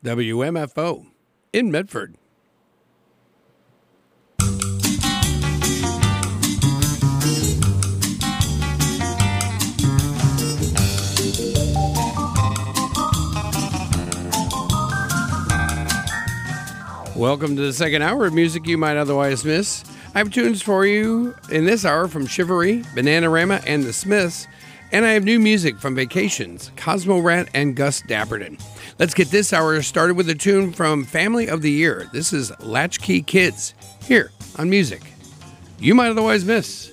WMFO in Medford. Welcome to the second hour of music you might otherwise miss. I have tunes for you in this hour from Chivalry, Bananarama, and The Smiths. And I have new music from Vacations, Cosmo Rat, and Gus Dapperton. Let's get this hour started with a tune from Family of the Year. This is Latchkey Kids, here on Music You Might Otherwise Miss.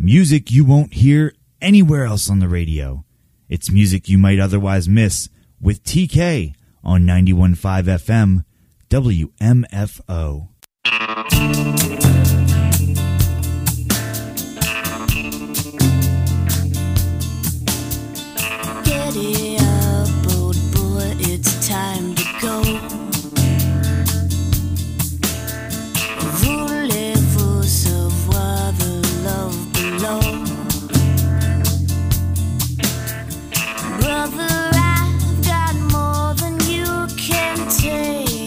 Music you won't hear anywhere else on the radio. It's music you might otherwise miss with TK on 91.5 FM WMFO. Get it up, old boy, it's time to go. Voulez-vous savoir the love below? Brother, I've got more than you can take,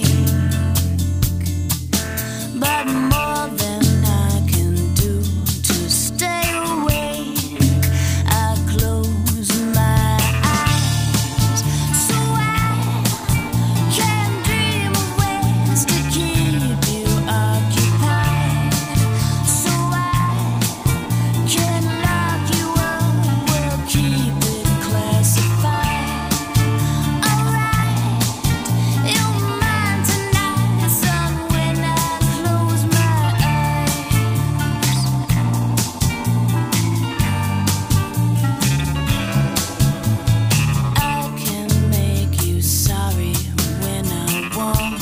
but more than I can do to stay awake. I close my eyes so I can dream of ways to keep you occupied, so I can lock you up, we'll keep it classified. Alright, you're mine tonight, son, when I close my eyes. I can make you sorry when I want.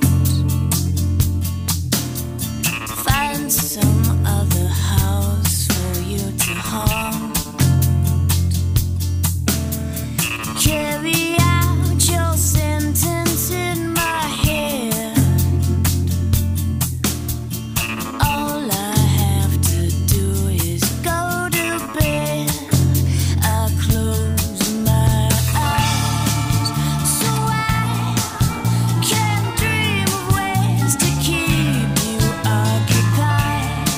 Find some other house for you to haunt. Carry out your sentence in my head. All I have to do is go to bed. I close my eyes so I can dream of ways to keep you occupied,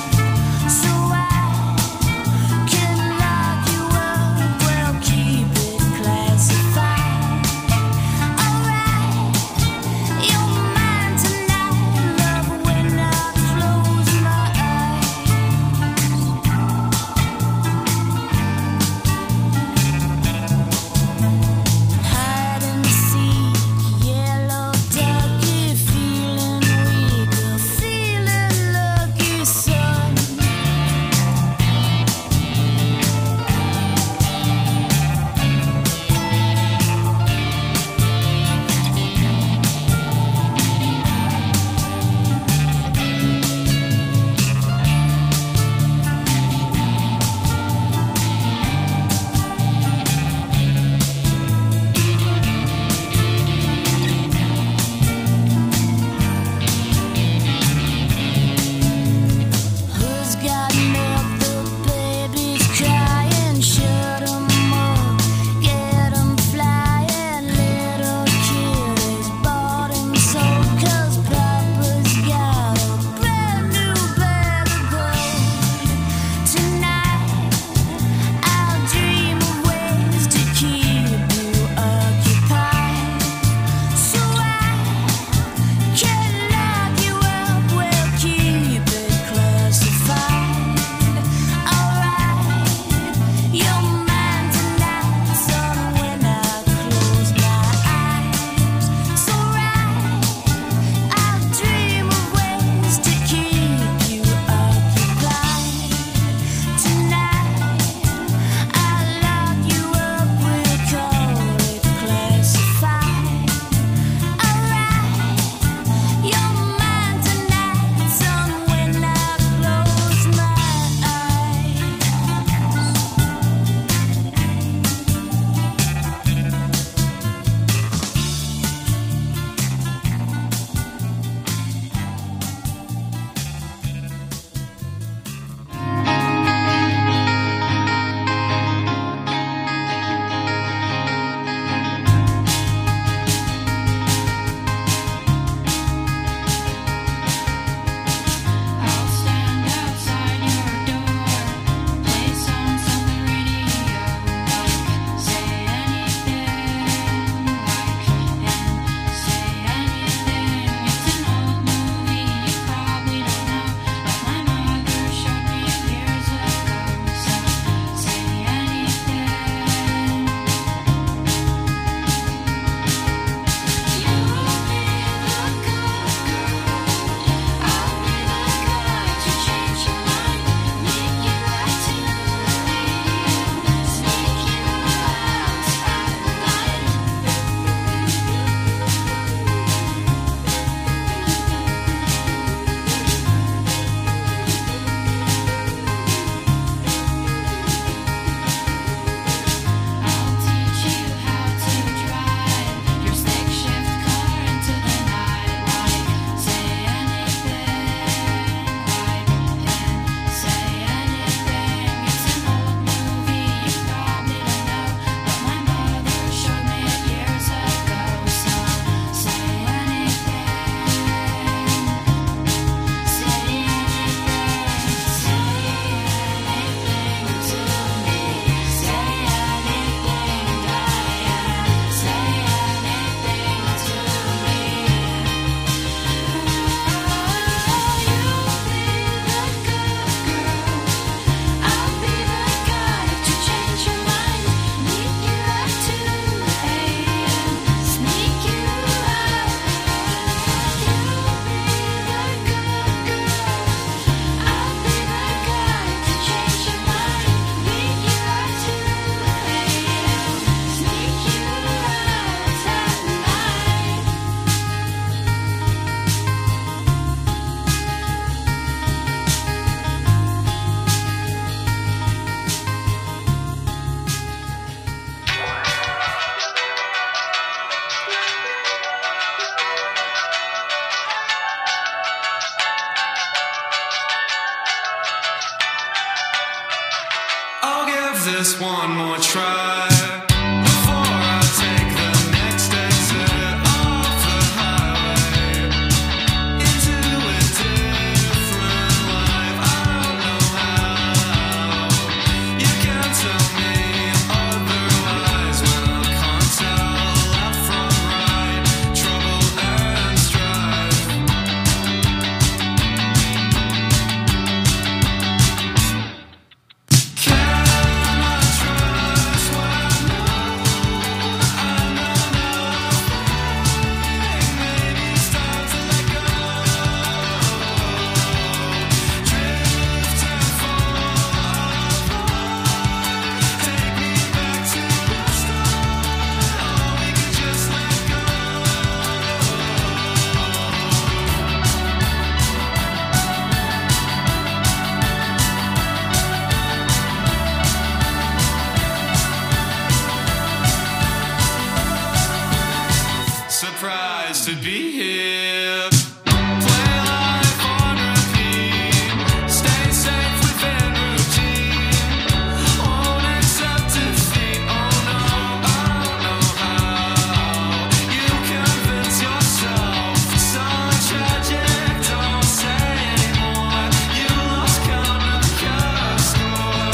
is this one more try before I take the next exit off the highway into a different life? I don't know how. You can't tell me otherwise when I can't tell left from right, trouble and strife. Surprised to be here. Play life on repeat. Stay safe within routine. Won't accept defeat. Oh no, I don't know how. You convince yourself. So tragic, don't say anymore. You lost count of the chaos score.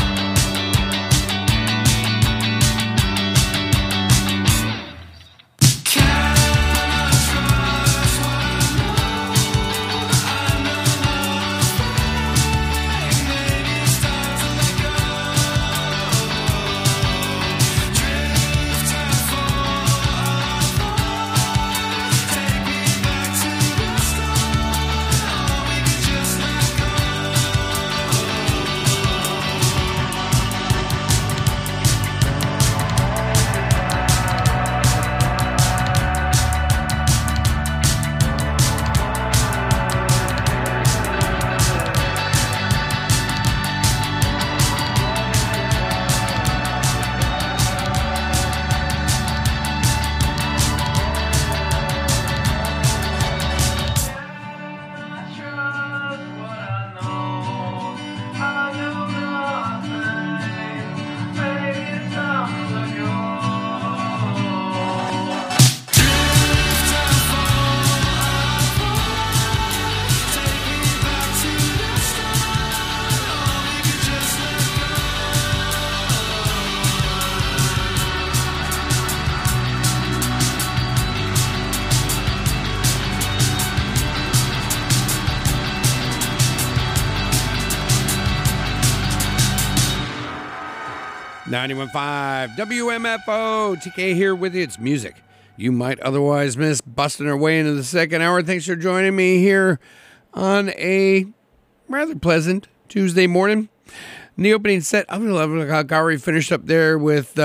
.91.5 WMFO. TK here with you. It's music you might otherwise miss. Busting our way into the second hour. Thanks for joining me here on a rather pleasant Tuesday morning. In the opening set, I'm 11 o'clock. I already finished up there with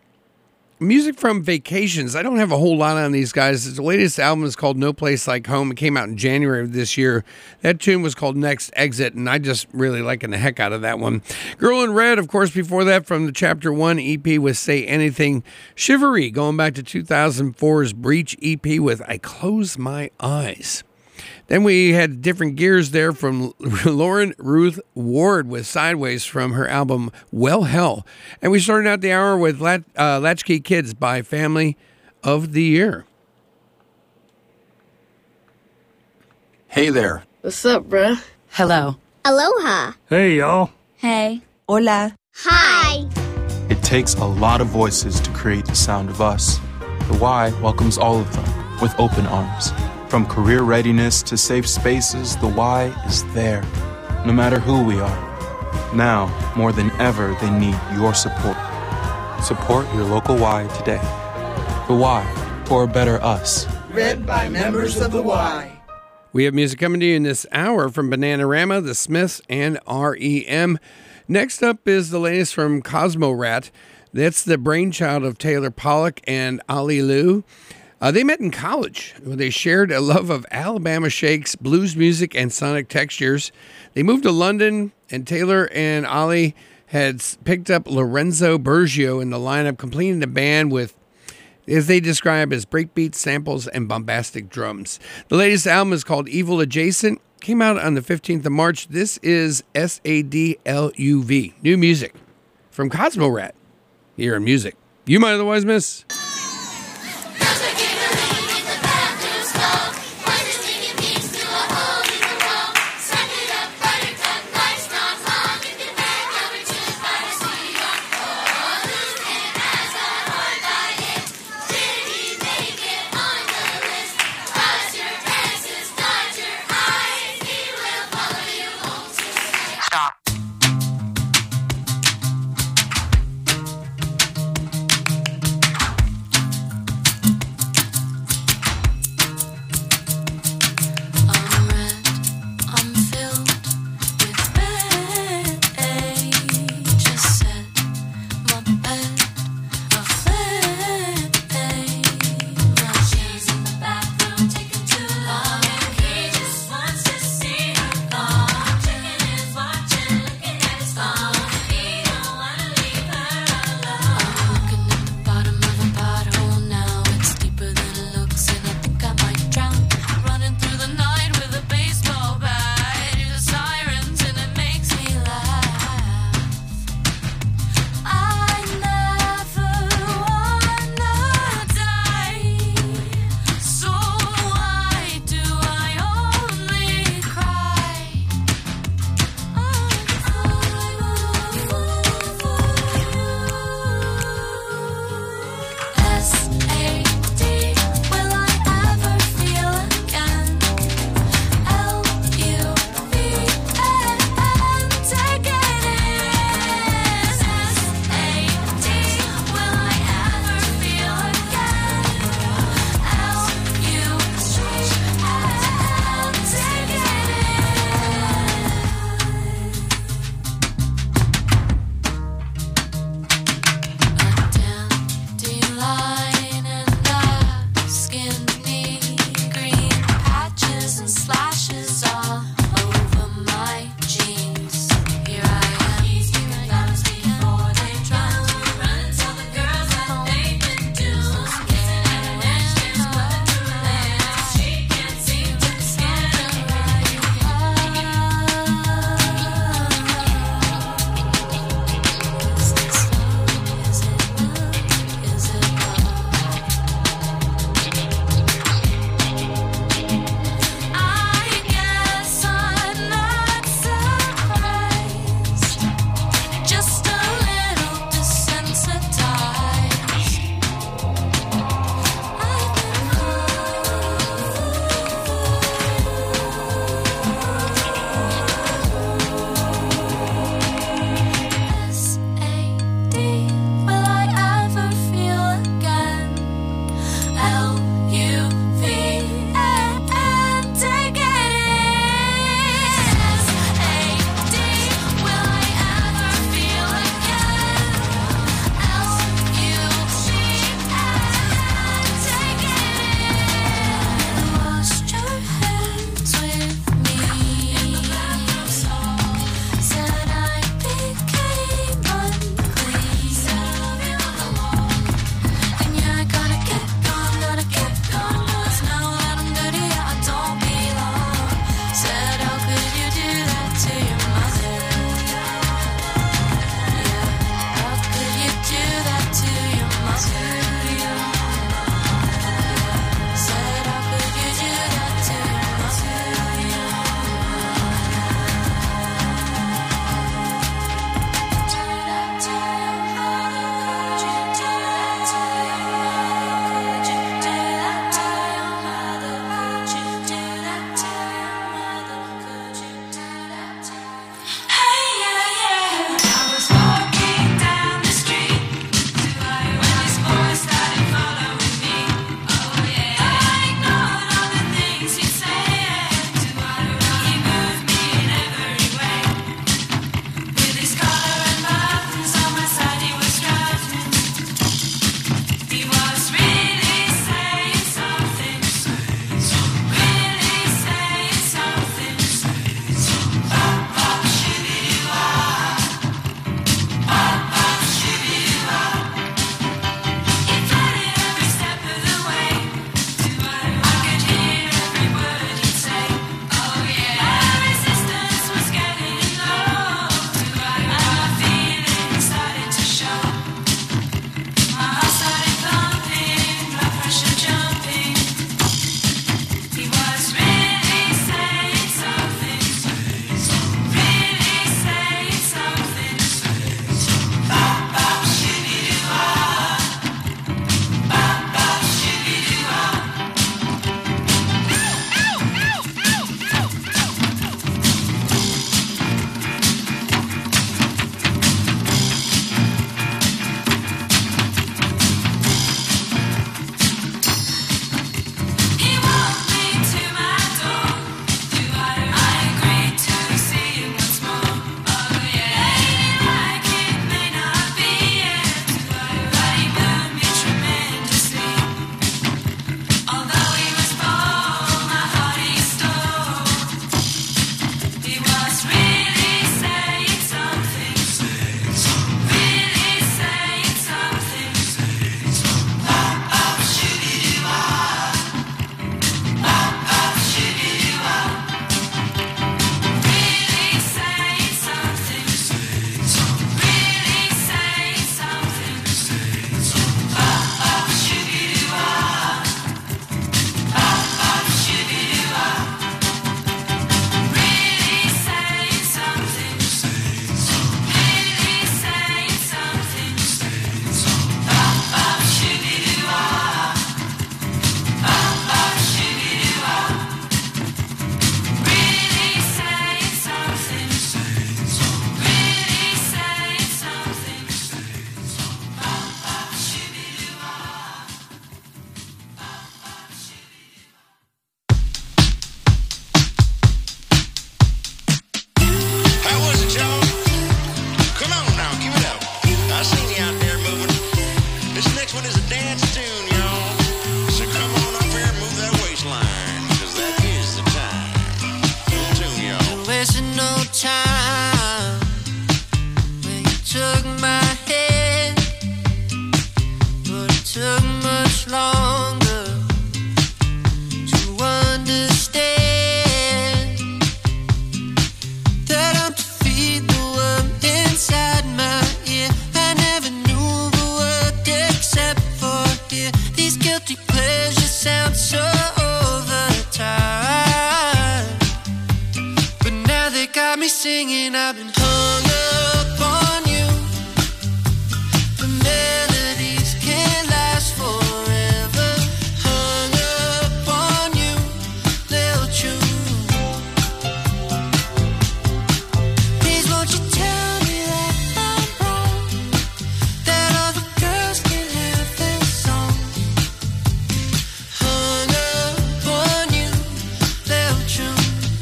music from Vacations. I don't have a whole lot on these guys. The latest album is called No Place Like Home. It came out in January of this year. That tune was called Next Exit, and I just really liking the heck out of that one. Girl in Red, of course, before that from the Chapter 1 EP with Say Anything. Shivery, going back to 2004's Breach EP with I Close My Eyes. Then we had different gears there from Lauren Ruth Ward with Sideways from her album Well Hell. And we started out the hour with Latchkey Kids by Family of the Year. Hey there. What's up, bruh? Hello. Aloha. Hey, y'all. Hey. Hola. Hi. It takes a lot of voices to create the sound of us. The Y welcomes all of them with open arms. From career readiness to safe spaces, the Y is there, no matter who we are. Now, more than ever, they need your support. Support your local Y today. The Y, for a better us. Read by members of the Y. We have music coming to you in this hour from Bananarama, The Smiths, and REM. Next up is the latest from Cosmo Rat. That's the brainchild of Taylor Pollock and Ali Liu. They met in college. They shared a love of Alabama shakes, blues music, and sonic textures. They moved to London, and Taylor and Ali had picked up Lorenzo Bergio in the lineup, completing the band with, as they describe, as breakbeat samples and bombastic drums. The latest album is called Evil Adjacent. Came out on the 15th of March. This is SADLUV. New music from Cosmo Rat here in music you might otherwise miss. me singing, I've been hung up on you. The melodies can't last forever. Hung up on you, little tune. Please won't you tell me that I'm wrong, that other girls can have their song. Hung up on you, little tune.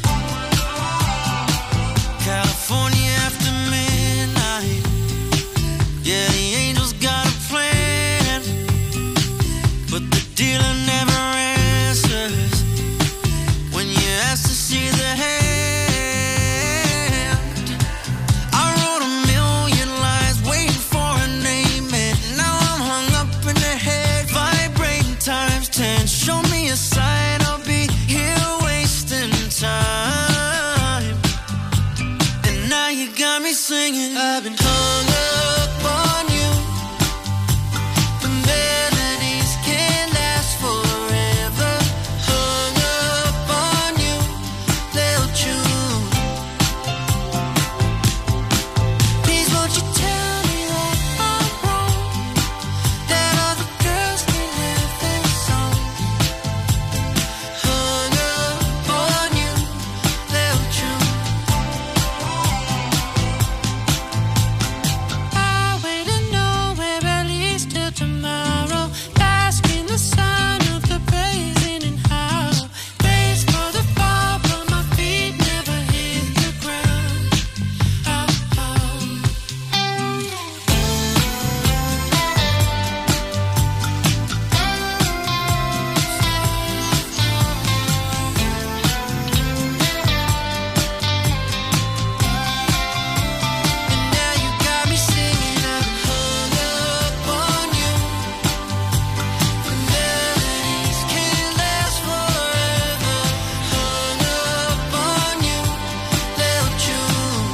California after midnight. Yeah, the angels got a plan, but the dealer never answers when you ask to see the hand. I wrote a million lines waiting for a name, and now I'm hung up in the head, vibrating times 10. Show me a sign, I'll be here wasting time. And now you got me singing, I've been hung up on you. The melodies can't last forever. Hung up on you, little tune. Please won't you tell me that I'm wrong, that other girls can have their song. Hung up on you, little tune. Highway to nowhere, at least till tomorrow. Bask in the sun of the blazing and hollow. Brace for the fall, but my feet never hit the ground. And now you got me singing, I've been hung up on you. The melodies can't last forever. Hung up on you, little tune.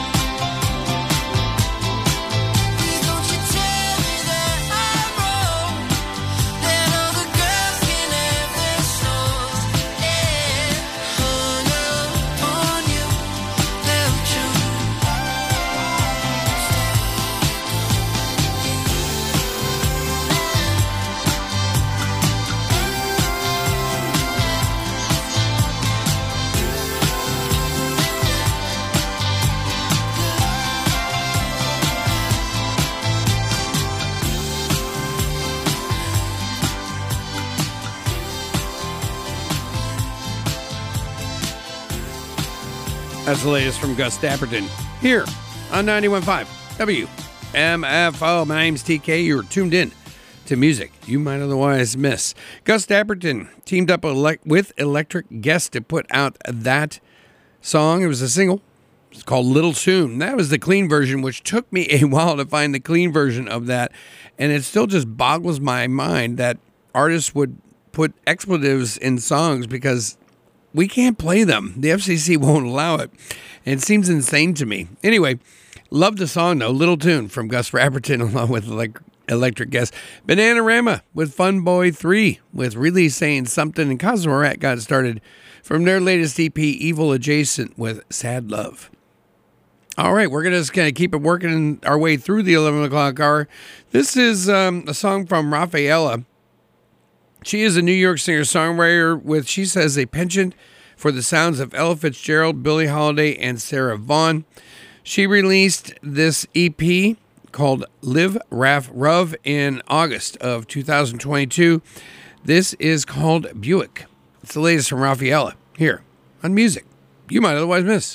Please don't you tell me that I'm wrong, that other girls can have their souls. Yeah, hung up on you, little tune. That's the latest from Gus Dapperton here on 91.5 WMFO. My name's TK. You're tuned in to music you might otherwise miss. Gus Dapperton teamed up with Electric Guest to put out that song. It was a single. It's called Little Tune. That was the clean version, which took me a while to find the clean version of that. And it still just boggles my mind that artists would put expletives in songs because we can't play them. The FCC won't allow it. And it seems insane to me. Anyway, love the song, though. Little Tune from Gus Dapperton along with Electric Guest. Bananarama with Fun Boy 3 with Really Saying Something. And Cosmo Rat got started from their latest EP, Evil Adjacent, with Sad Love. All right, we're just going to keep it working our way through the 11 o'clock hour. This is a song from Rafaela. She is a New York singer-songwriter with, she says, a penchant for the sounds of Ella Fitzgerald, Billie Holiday, and Sarah Vaughan. She released this EP called Live, Raff, Ruv in August of 2022. This is called Buick. It's the latest from Rafaela here on Music You Might Otherwise Miss.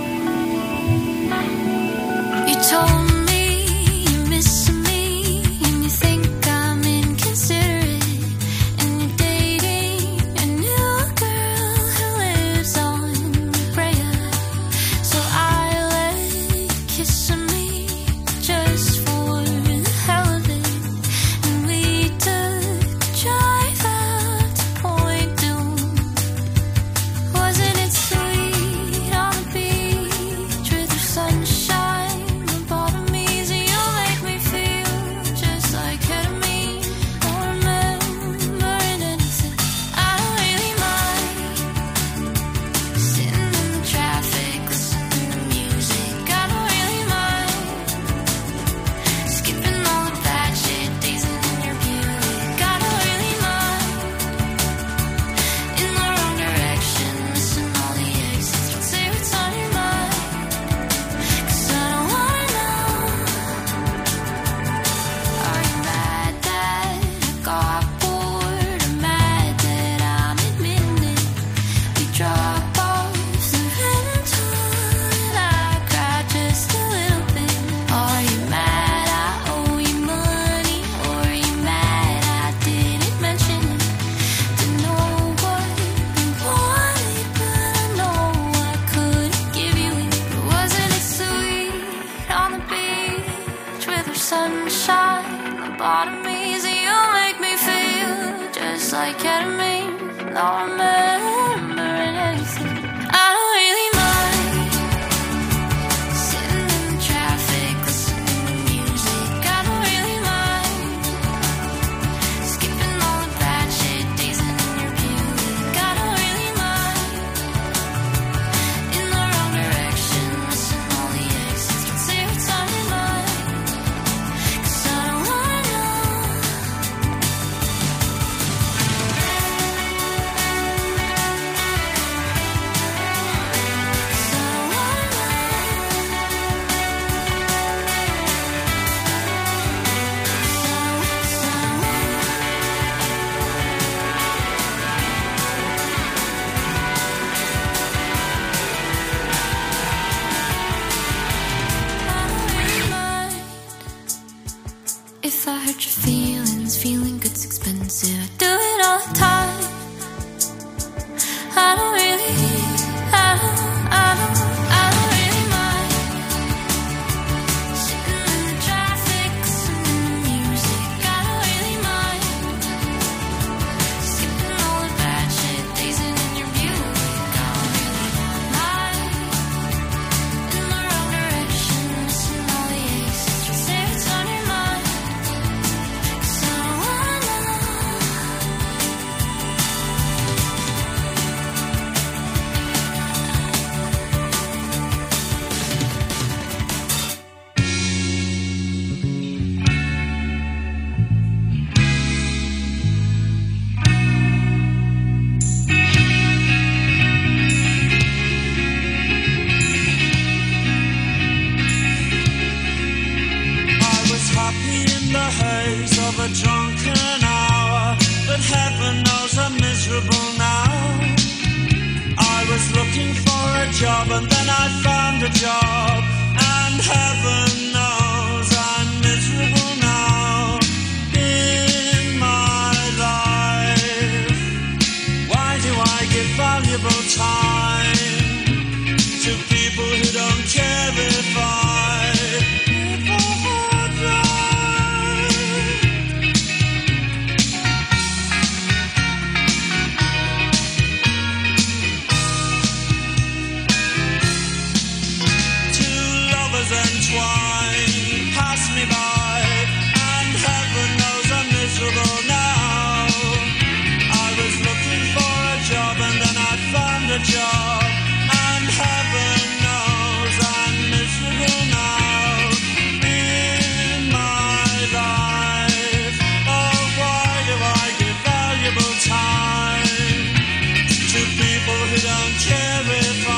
You told me you miss me and you think I'm inconsiderate, and you're dating a new girl who lives on Brea. So I let kiss me just for the hell of it, and we took a drive out to Point Doom. Wasn't it sweet on the beach with the sunshine? The bottom don't remember anything. I don't really mind sitting in traffic, listening to music. I don't really mind skipping all the bad shit, dazing in your Buick. I don't really mind in the wrong direction, missing all the exits. Don't say what's on your mind, 'cause I don't wanna know. If I hurt your feelings, feeling good's expensive. I do it all the time. I don't really mind sitting in the traffic, listening to music. I don't really mind skipping all the bad shit, dazing in your Buick. I don't really mind in the wrong direction, missing all the exits. Just say what's on your mind, 'cause I don't wanna know. I was happy in the haze of a drunken hour, but heaven knows I'm miserable now. I was looking for a job and then I found a job, and heaven knows I'm miserable now in my life. Why do I give valuable time to people who don't care if I Two lovers entwined pass me by, and heaven knows I'm miserable now. I was looking for a job and then I found a job, and heaven knows I'm miserable now in my life. Oh, why do I give valuable time to people who don't care if I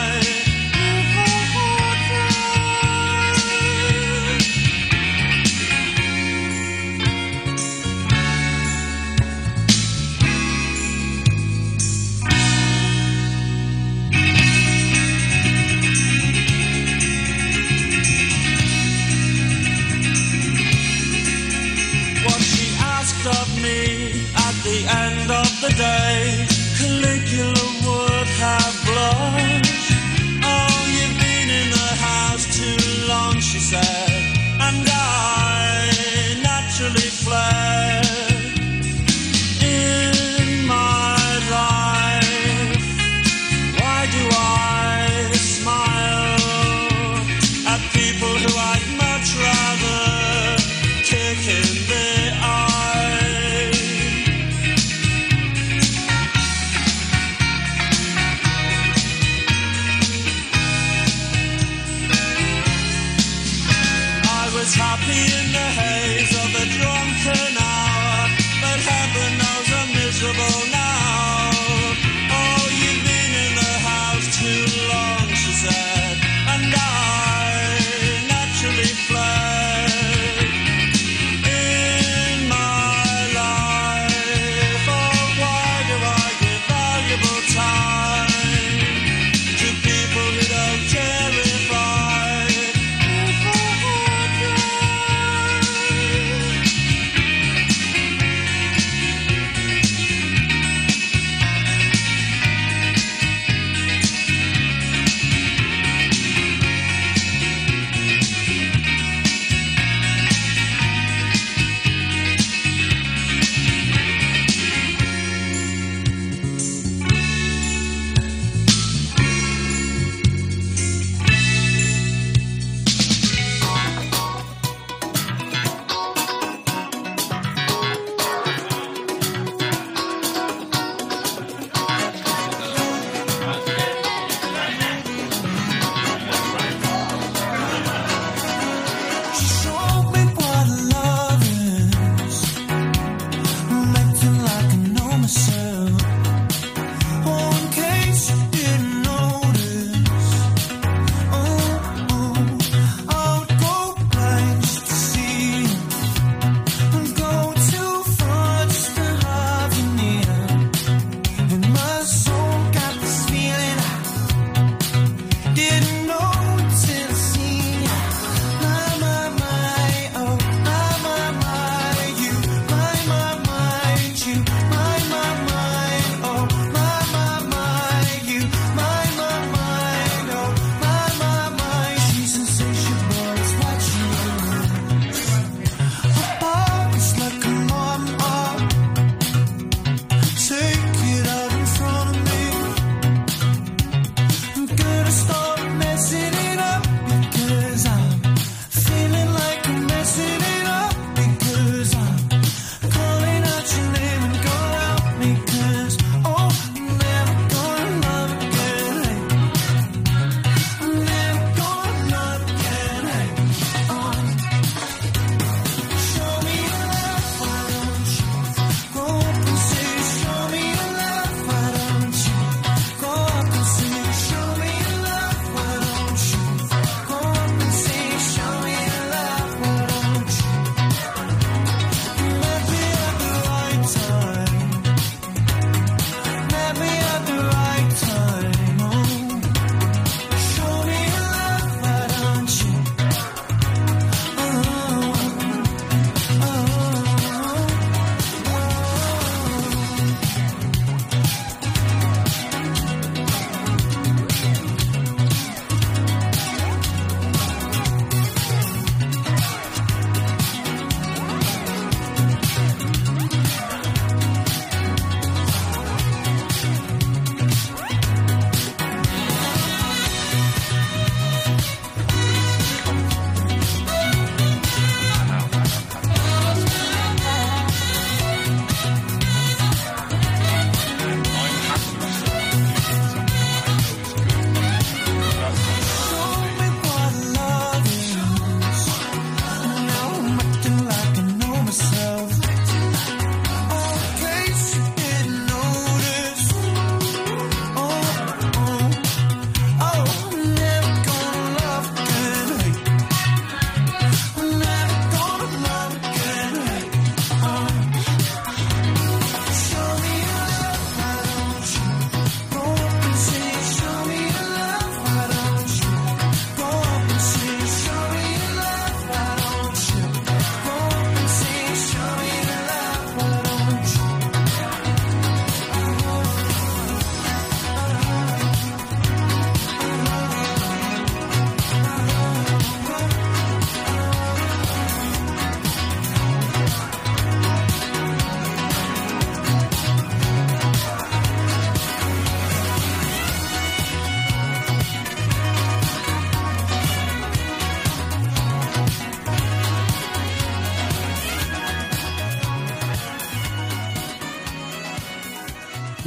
what she asked of me at the end of the day, Caligula would have blushed. Oh, you've been in the house too long, she said, and I naturally fled in my life. Why do I smile at people who I'd much rather kick in the eye? I was happy in the haze of a drunken hour, but heaven knows I'm miserable now. Oh, you've been in the house too long, she said, and I naturally fled in my life. Oh, why do I give valuable time to people who don't care if I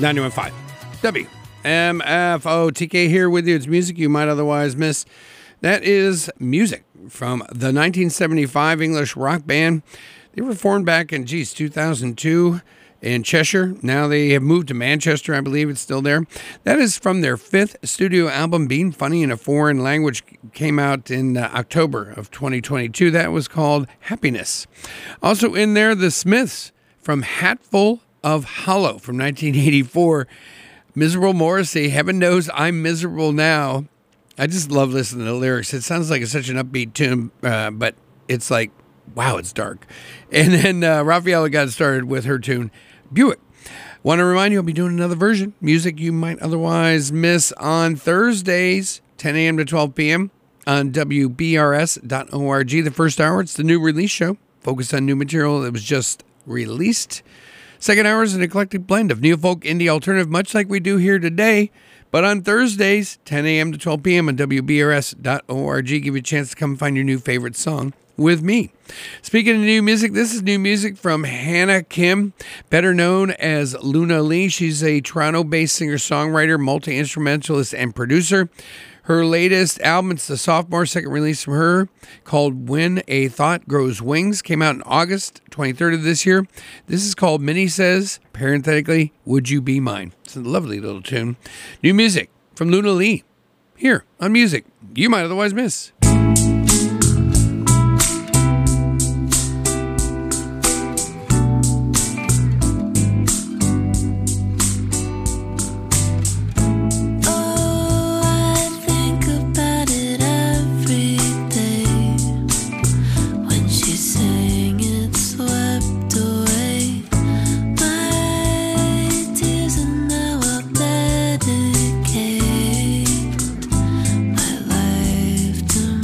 91.5 WMFO. TK here with you. It's music you might otherwise miss. That is music from the 1975 English rock band. They were formed back in, 2002 in Cheshire. Now they have moved to Manchester. I believe it's still there. That is from their 5th studio album, Being Funny in a Foreign Language, came out in October of 2022. That was called Happiness. Also in there, The Smiths from Hatful of Hollow from 1984. Miserable Morrissey, Heaven Knows I'm Miserable Now. I just love listening to the lyrics. It sounds like it's such an upbeat tune, but it's like, wow, it's dark. And then Raphaela got started with her tune, Buick. Want to remind you, I'll be doing another version, music you might otherwise miss, on Thursdays, 10 a.m. to 12 p.m. on WBRS.org. The first hour, it's the new release show, focused on new material that was just released. Second hour is an eclectic blend of neo-folk, indie, alternative, much like we do here today. But on Thursdays, 10 a.m. to 12 p.m. on WBRS.org, give you a chance to come find your new favorite song with me. Speaking of new music, this is new music from Hannah Kim, better known as Luna Lee. She's a Toronto-based singer-songwriter, multi-instrumentalist, and producer. Her latest album, it's the sophomore second release from her, called When a Thought Grows Wings, came out in August 23rd of this year. This is called Minnie Says, parenthetically, Would You Be Mine? It's a lovely little tune. New music from Luna Lee, here on Music You Might Otherwise Miss. To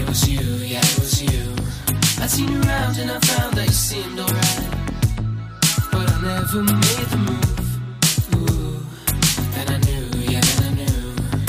was you, yeah, it was you. I'd seen you around and I found that you seemed alright, but I never made the move. Ooh, then I knew, yeah, then I knew.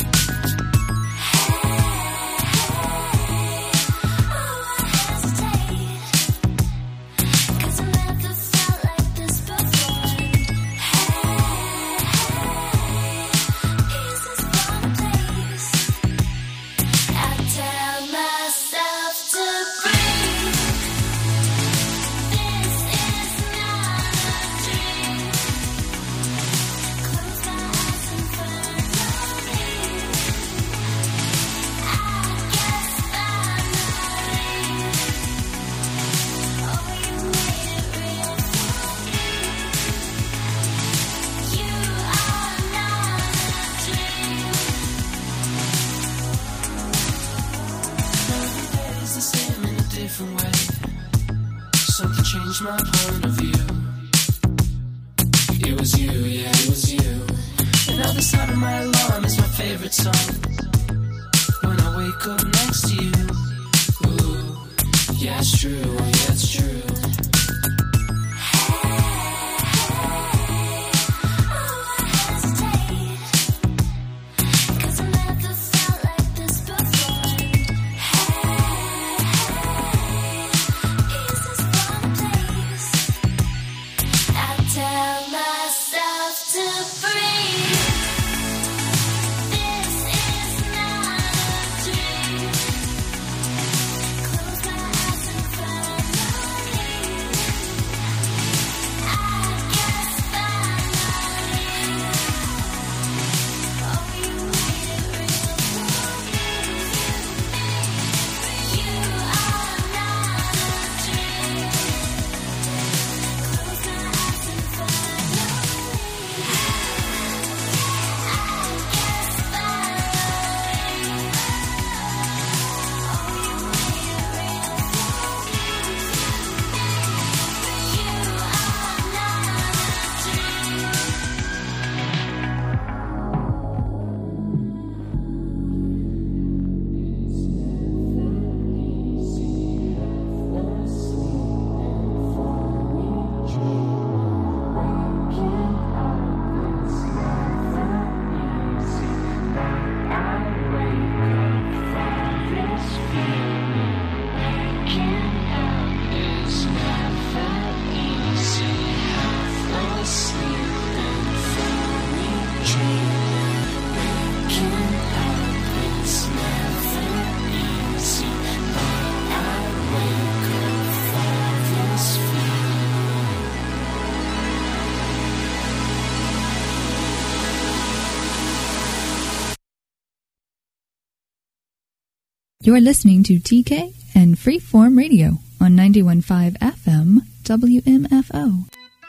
Something changed my point of view. It was you, yeah, it was you. And now the sound of my alarm is my favorite song. When I wake up next to you. Ooh, yeah, it's true, yeah, it's true. You're listening to TK and Freeform Radio on 91.5 FM WMFO.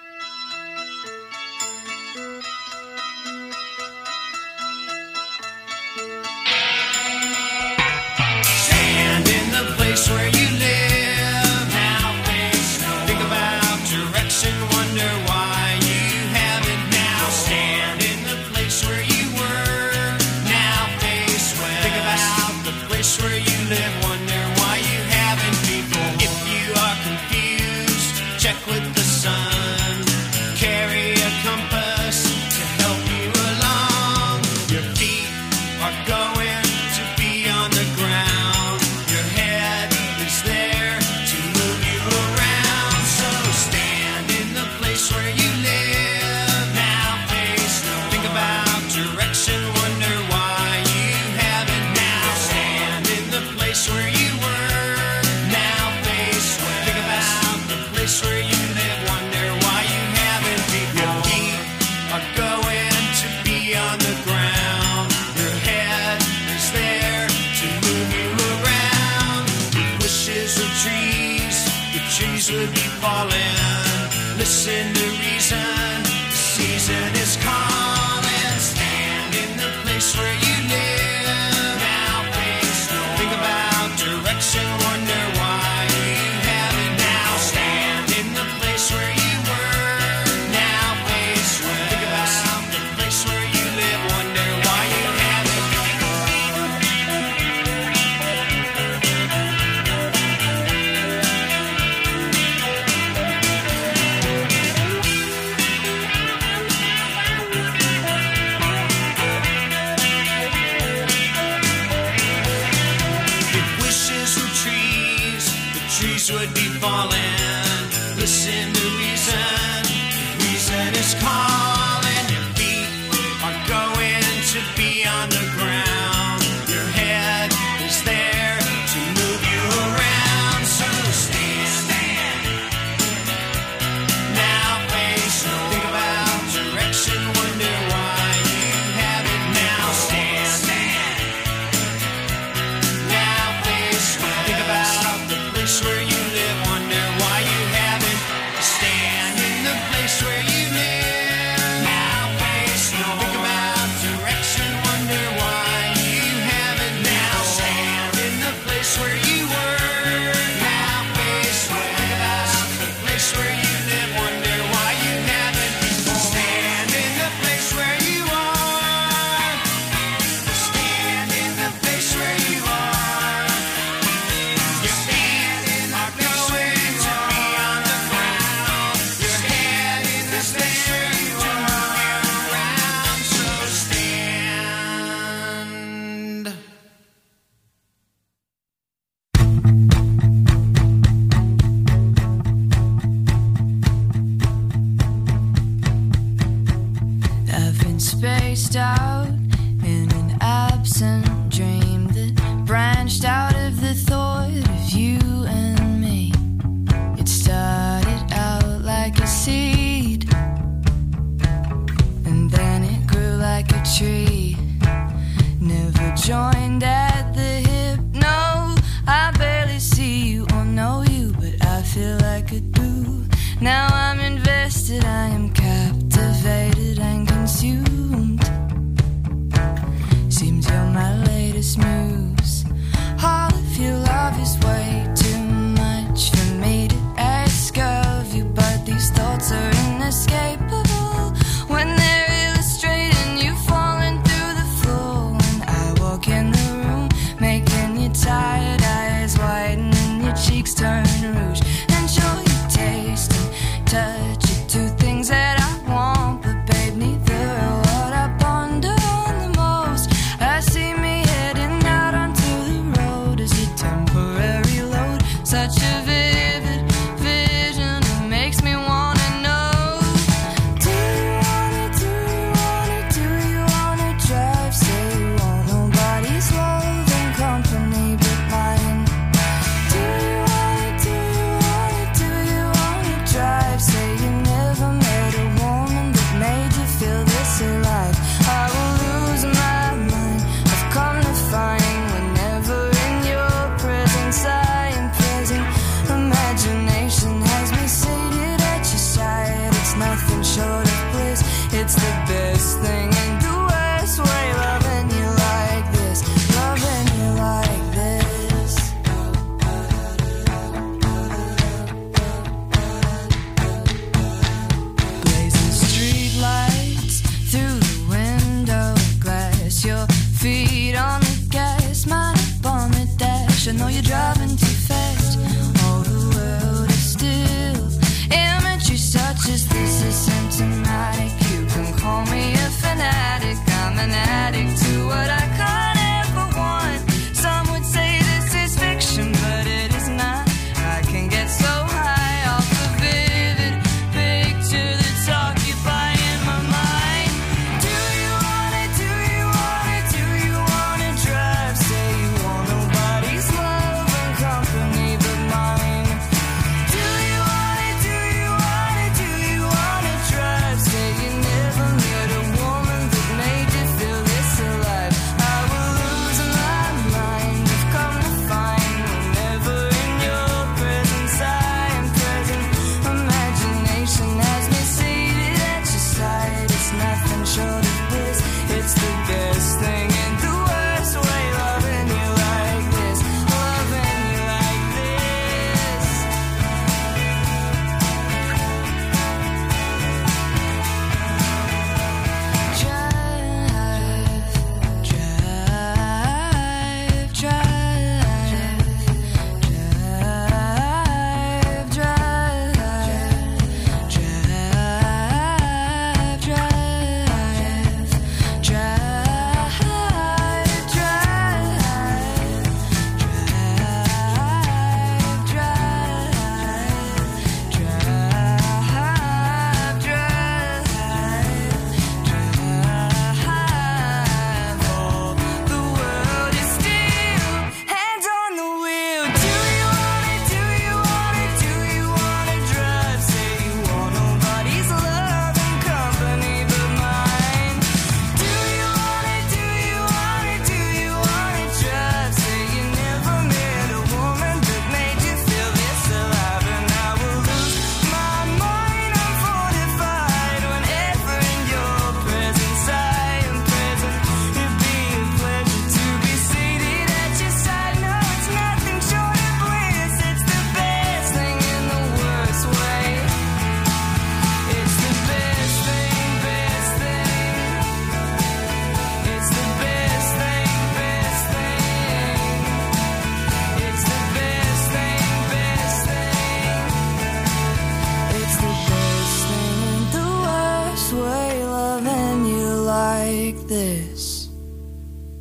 Stand in the place where you live. Now face no. Think about direction. Wonder why you haven't now. Stand in the place where you were. Now face well. Think about the place where you live. Wonder why you haven't before. If you are confused, check with the sun. Carry a compass to help you along. Your feet are going to be on the ground. Your head is there to move you around. So stand in the place where you live. Now face no. Think about direction. Wonder why you haven't now. Stand in the place where you were. Now face well. Think about the place where you live. Wonder why you haven't before. Your feet are going to be on the ground. Your head is there to move you around. If wishes were trees, the trees would be falling. Listen to reason, the season is calling. Stand in the place where you live. Now face no. Think about direction. Wonder why you haven't now. Stand in the place where you were. Now face well. Think about the place where you live. Wonder why you haven't. trees would be falling. Listen to reason. Reason is calling. Your feet are going to be on the ground. Your head is there to move you around. So stand. Now face no. Think about direction. Wonder why you have it now. Stand. Now face no. Think about the place where you live. Wonder why you have it. Stand in the place where you live. Now face no. Think about direction. Wonder why you have it now. Stand in the place where you were. Now face no. Think about the place where you live. Wonder why you haven't before. Stand in the place where you are. Stand in the place where you are. Your feet are going to be on the ground. Your head is there to move you around. So stand. I've been spaced out in an absent dream that branched out of the thought of you and me. It started out like a seed, and then it grew like a tree. Never joined at the hip, no, I barely see you or know you, but I feel like I do. Now I'm invested, I am captivated and consumed. Seems you're my latest muse. All of your love is way too much for me to ask of you, but these thoughts are inescapable. When they're illustrating you falling through the floor, when I walk in the room, making your tired eyes widen and your cheeks turn rouge, and show you taste and touch are two things that I want, but babe, neither are what I ponder on the most. I see me heading out onto the road as a temporary load, such a vivid vision, it makes me wanna know. Do you wanna, do you wanna, do you wanna drive? Say you want nobody's love and company but mine. Do you wanna, do you wanna, do you wanna drive? Say you never met a woman that made you feel this alive. I will lose my mind. I've come to find whenever in your presence I am present. Imagination has me seated at your side. It's nothing short of bliss. It's the best thing and the worst way. Loving you like this, loving you like this. Blazing street lights through the window glass. Your feet on the gas, mine up on the dash. I know you're driving